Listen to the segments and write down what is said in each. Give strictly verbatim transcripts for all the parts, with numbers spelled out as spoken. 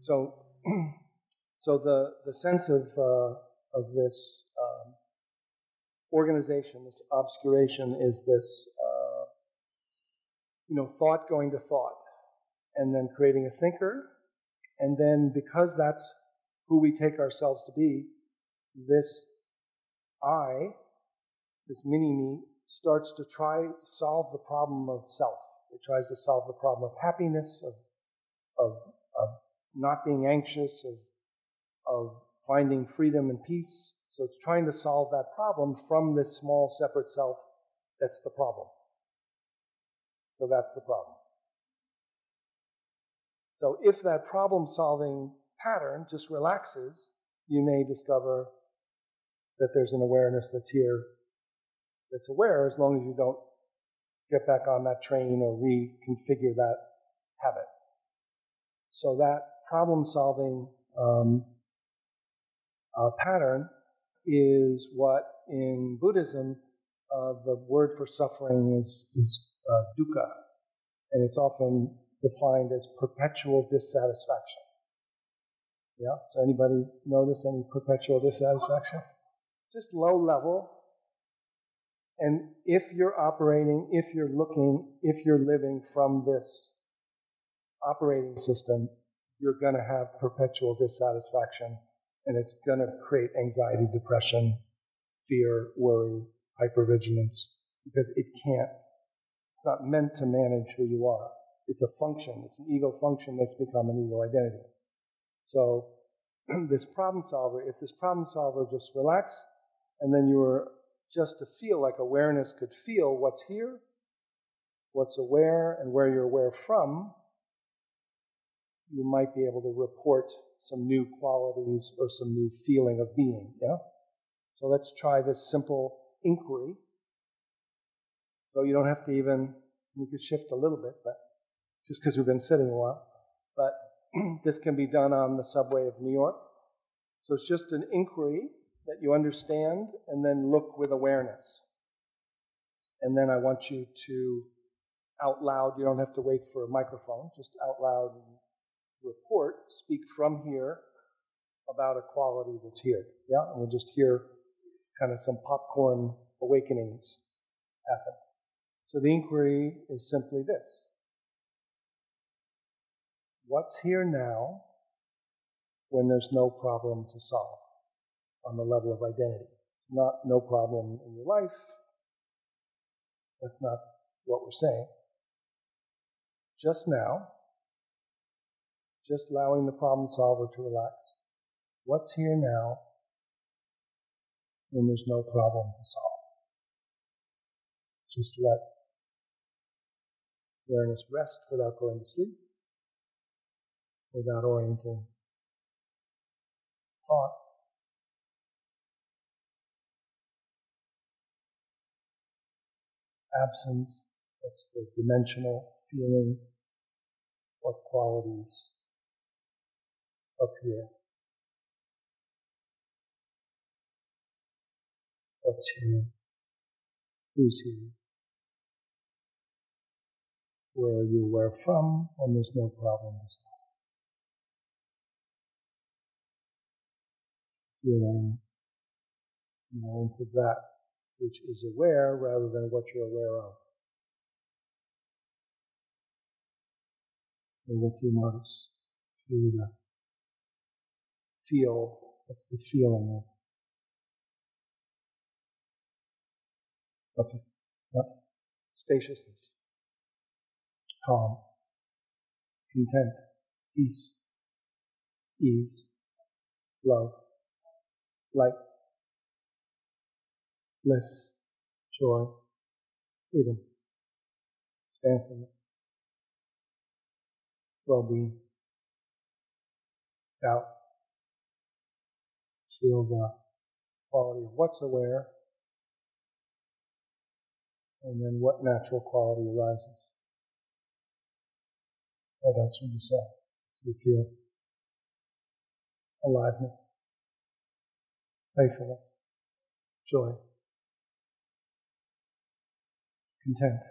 So, so the, the sense of, uh, of this um, organization, this obscuration, is this, uh, you know, thought going to thought, and then creating a thinker, and then because that's who we take ourselves to be, this I, this mini-me, starts to try to solve the problem of self. It tries to solve the problem of happiness, of, of, of not being anxious, of, of finding freedom and peace. So it's trying to solve that problem from this small separate self that's the problem. So that's the problem. So if that problem-solving pattern just relaxes, you may discover that there's an awareness that's here, that's aware, as long as you don't get back on that train or reconfigure that habit. So that problem-solving um, uh, pattern is what in Buddhism uh, the word for suffering is, is uh, dukkha, and it's often defined as perpetual dissatisfaction. Yeah? So anybody notice any perpetual dissatisfaction? Just low level. And if you're operating, if you're looking, if you're living from this operating system, you're going to have perpetual dissatisfaction, and it's going to create anxiety, depression, fear, worry, hypervigilance, because it can't, it's not meant to manage who you are. It's a function, it's an ego function that's become an ego identity. So this problem solver, if this problem solver just relax, and then you were just to feel like awareness could feel what's here, what's aware, and where you're aware from, you might be able to report some new qualities or some new feeling of being, yeah? So let's try this simple inquiry. So you don't have to even, you could shift a little bit, but just because we've been sitting a while, but this can be done on the subway of New York. So it's just an inquiry that you understand, and then look with awareness. And then I want you to, out loud, you don't have to wait for a microphone, just out loud report, speak from here about a quality that's here. Yeah, and we'll just hear kind of some popcorn awakenings happen. So the inquiry is simply this. What's here now when there's no problem to solve on the level of identity? Not no problem in your life. That's not what we're saying. Just now, just allowing the problem solver to relax. What's here now when there's no problem to solve? Just let awareness rest without going to sleep, without orienting thought. Absent, that's the dimensional feeling, what qualities appear. What's here? Who's here? Where are you aware from when there's no problem to solve? Feeling, you know, into that which is aware rather than what you're aware of. And what you notice, feel the feel, what's the feeling of what's it? What? Spaciousness, calm, content, peace, ease, love, light, bliss, joy, freedom, expansiveness, well-being, doubt. Feel the quality of what's aware, and then what natural quality arises. What else would you say? Do you feel aliveness, playfulness, joy, content,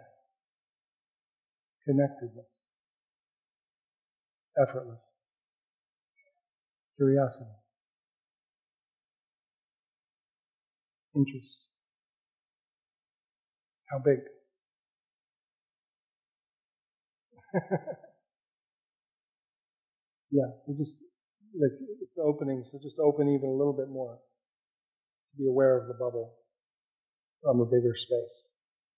connectedness, effortlessness, Curiosity. Interest. How big? Yeah, so just, like, it's opening, so just open even a little bit more to be aware of the bubble from a bigger space.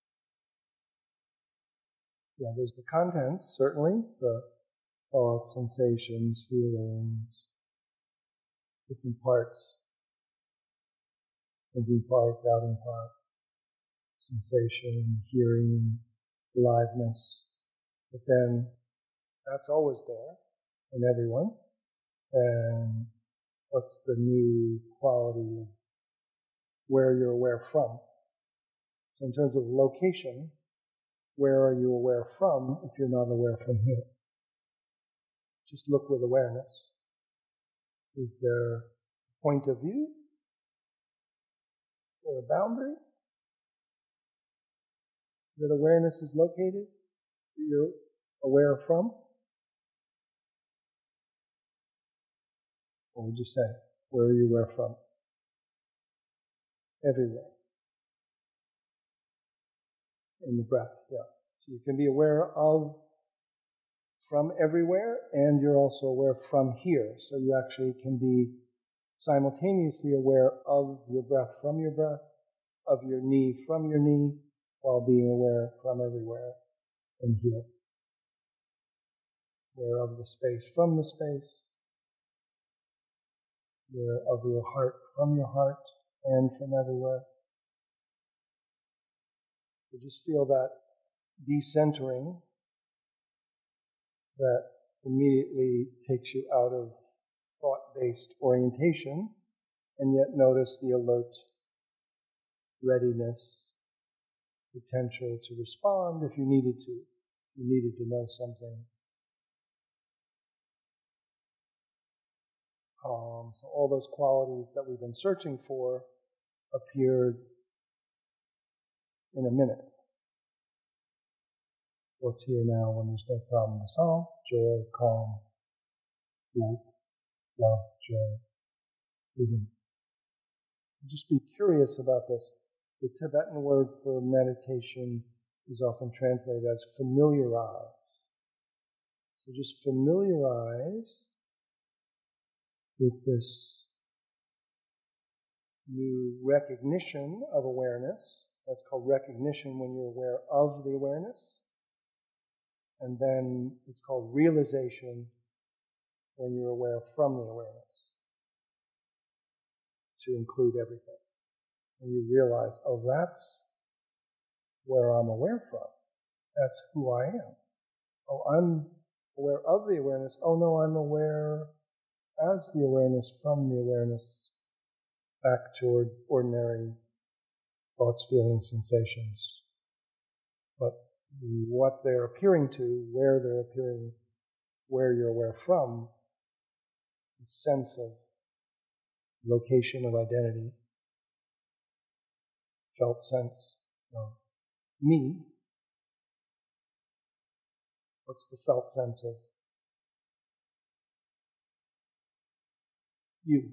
Yeah, there's the contents, certainly, the thoughts, sensations, feelings, different parts, thinking part, doubting part, sensation, hearing, aliveness. But then that's always there in everyone. And what's the new quality of where you're aware from? So in terms of location, where are you aware from if you're not aware from here? Just look with awareness. Is there a point of view? Is there a boundary that awareness is located that you're aware from? What would you say? Where are you aware from? Everywhere. In the breath, yeah. So you can be aware of from everywhere, and you're also aware from here. So you actually can be simultaneously aware of your breath from your breath, of your knee from your knee, while being aware from everywhere and here. Aware of the space from the space, aware of your heart from your heart and from everywhere. So just feel that decentering that immediately takes you out of thought-based orientation, and yet notice the alert readiness, potential to respond if you needed to, if you needed to know something. Calm. So all those qualities that we've been searching for appeared in a minute. What's here now when there's no problem to solve? Joy, calm, light, love, joy, freedom. So just be curious about this. The Tibetan word for meditation is often translated as familiarize. So just familiarize with this new recognition of awareness. That's called recognition when you're aware of the awareness. And then it's called realization when you're aware from the awareness, to include everything. And you realize, oh, that's where I'm aware from. That's who I am. Oh, I'm aware of the awareness. Oh, no, I'm aware as the awareness from the awareness back toward ordinary thoughts, feelings, sensations. But what they're appearing to, where they're appearing, where you're aware from, the sense of location of identity, felt sense of me. What's the felt sense of you?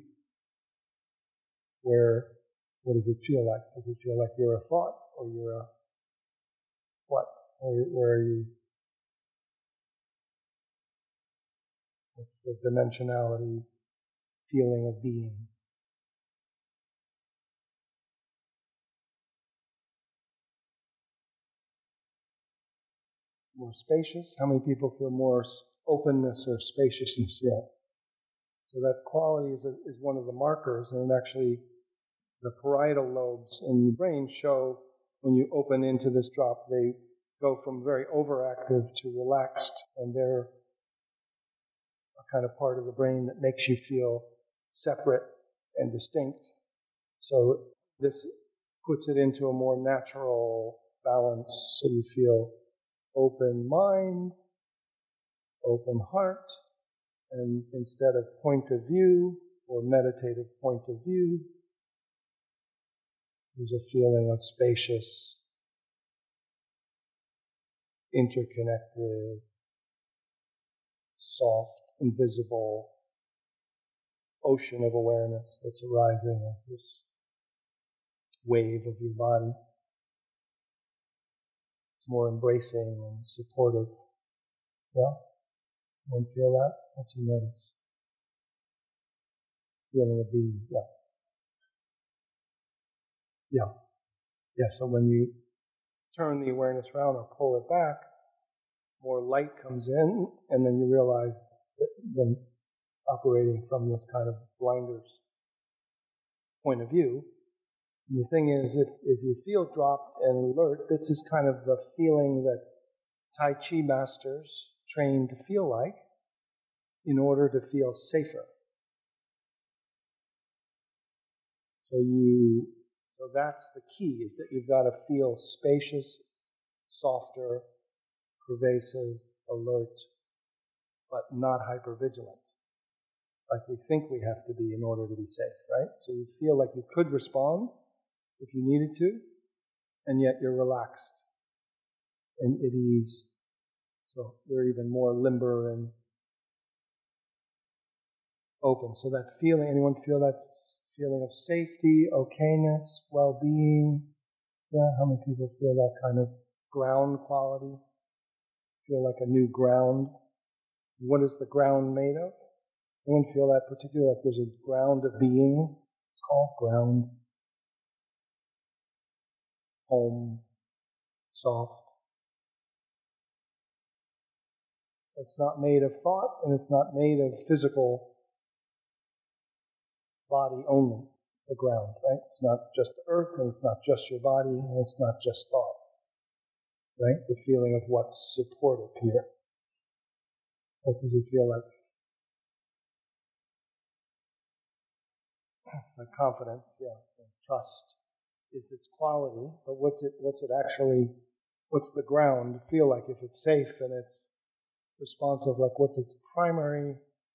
Where, what does it feel like? Does it feel like you're a thought, or you're a what? Or where are you? What's the dimensionality, feeling of being? More spacious? How many people feel more openness or spaciousness? Yeah. So that quality is, a, is one of the markers, and actually the parietal lobes in the brain show when you open into this drop, they go from very overactive to relaxed, and they're a kind of part of the brain that makes you feel separate and distinct. So this puts it into a more natural balance, so you feel open mind, open heart, and instead of point of view or meditative point of view, there's a feeling of spacious, interconnected, soft, invisible ocean of awareness that's arising as this wave of your body. It's more embracing and supportive. Yeah? You feel that? What do you notice? Feeling of being, yeah. Yeah. Yeah, so when you turn the awareness around or pull it back, more light comes in, and then you realize that then operating from this kind of blinders point of view. And the thing is, if, if you feel dropped and alert, this is kind of the feeling that Tai Chi masters train to feel like in order to feel safer. So you, so that's the key, is that you've got to feel spacious, softer, pervasive, alert, but not hypervigilant, like we think we have to be in order to be safe, right? So you feel like you could respond if you needed to, and yet you're relaxed and at ease. So you're even more limber and open. So that feeling, anyone feel that feeling of safety, okayness, well-being? Yeah, how many people feel that kind of ground quality? Feel like a new ground? What is the ground made of? Anyone feel that particular, like there's a ground of being? It's called ground. Home. Soft. It's not made of thought, and it's not made of physical body only, the ground, right? It's not just the earth, and it's not just your body, and it's not just thought, right? The feeling of what's supported here. What does it feel like? It's like confidence, yeah. And trust is its quality, but what's it, what's it actually, what's the ground feel like if it's safe and it's responsive, like what's its primary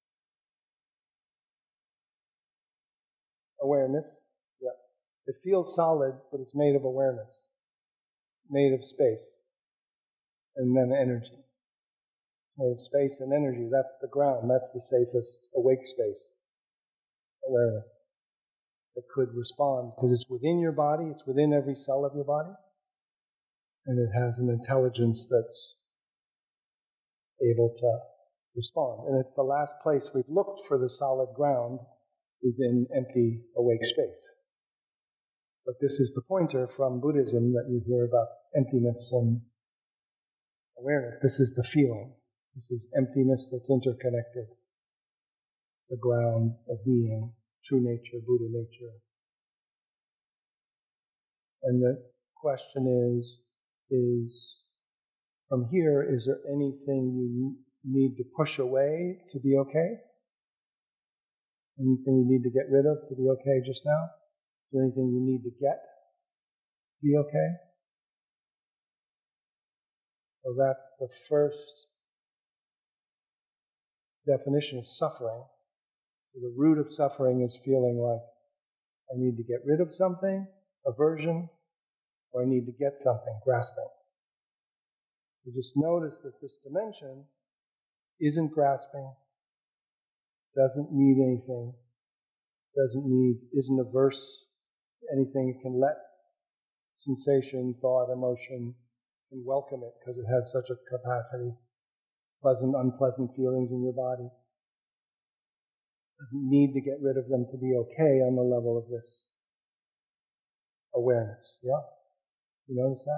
awareness? Yeah. It feels solid, but it's made of awareness. It's made of space and then energy. It's made of space and energy. That's the ground. That's the safest awake space. Awareness that could respond because it's within your body, it's within every cell of your body, and it has an intelligence that's able to respond. And it's the last place we've looked for the solid ground is in empty awake space. But this is the pointer from Buddhism that you hear about emptiness and awareness. This is the feeling. This is emptiness that's interconnected. The ground of being, true nature, Buddha nature. And the question is, is from here, is there anything you need to push away to be okay? Anything you need to get rid of to be okay just now? Is there anything you need to get to be okay? So that's the first definition of suffering. So the root of suffering is feeling like I need to get rid of something, aversion, or I need to get something, grasping. You just notice that this dimension isn't grasping, doesn't need anything, doesn't need, isn't averse to anything. It can let sensation, thought, emotion, can welcome it because it has such a capacity. Pleasant, unpleasant feelings in your body. Doesn't need to get rid of them to be okay on the level of this awareness. Yeah? You notice that?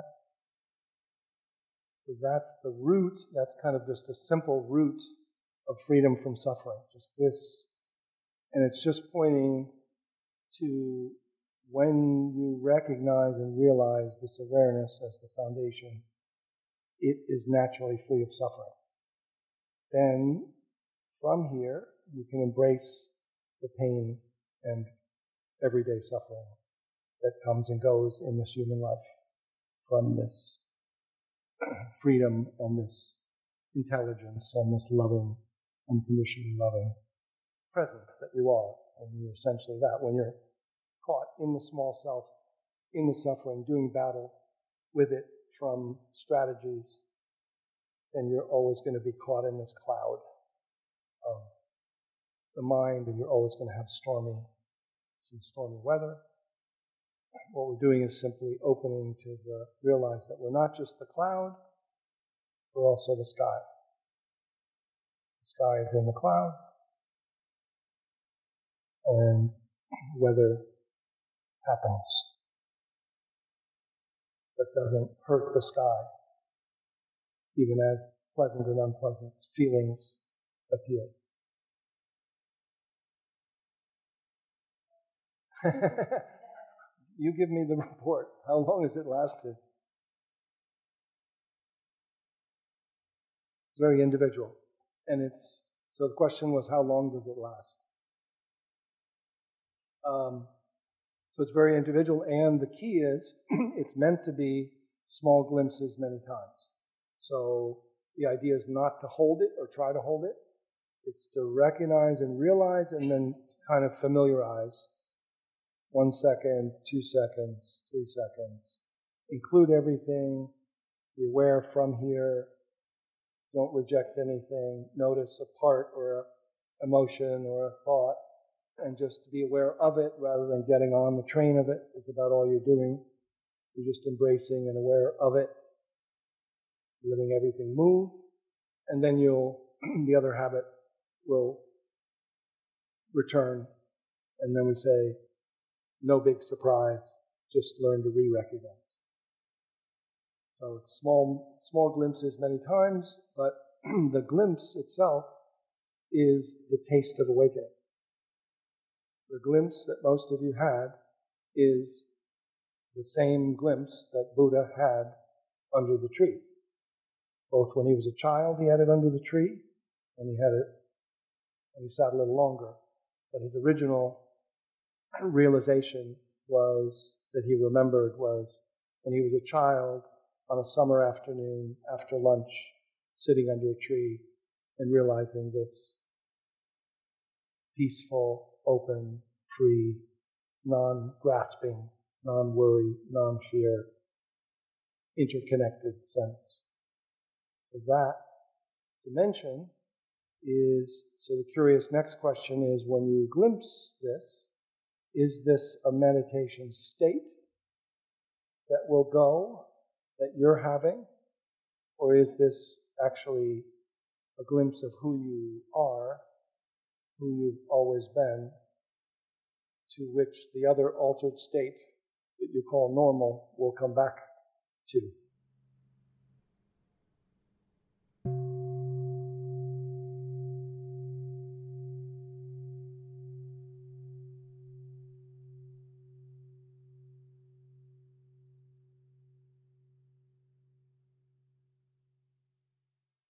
So that's the root, that's kind of just a simple root of freedom from suffering. Just this, and it's just pointing to when you recognize and realize this awareness as the foundation, it is naturally free of suffering. Then, from here, you can embrace the pain and everyday suffering that comes and goes in this human life from this freedom and this intelligence and this loving, unconditionally loving presence that you are. And you're essentially that. When you're caught in the small self, in the suffering, doing battle with it from strategies, then you're always going to be caught in this cloud of the mind and you're always going to have stormy, some stormy weather. What we're doing is simply opening to the, realize that we're not just the cloud, we're also the sky. The sky is in the cloud, and weather happens. That doesn't hurt the sky, even as pleasant and unpleasant feelings appear. You give me the report. How long has it lasted? Very individual. And it's, so the question was, how long does it last? Um, so it's very individual, and the key is, it's meant to be small glimpses many times. So the idea is not to hold it or try to hold it. It's to recognize and realize and then kind of familiarize. One second, two seconds, three seconds. Include everything. Be aware from here. Don't reject anything. Notice a part or an emotion or a thought, and just be aware of it rather than getting on the train of it. It's about all you're doing. You're just embracing and aware of it, letting everything move, and then you'll, the other habit will return, and then we say, no big surprise, just learn to re-recognize. So it's small, small glimpses many times, but the glimpse itself is the taste of awakening. The glimpse that most of you had is the same glimpse that Buddha had under the tree. Both when he was a child, he had it under the tree, and he had it when he sat a little longer. But his original realization was, that he remembered, was when he was a child on a summer afternoon after lunch, sitting under a tree and realizing this peaceful, open, free, non-grasping, non-worry, non-fear, interconnected sense. So that dimension is, so the curious next question is, when you glimpse this, is this a meditation state that will go, that you're having, or is this actually a glimpse of who you are, who you've always been, to which the other altered state that you call normal will come back to?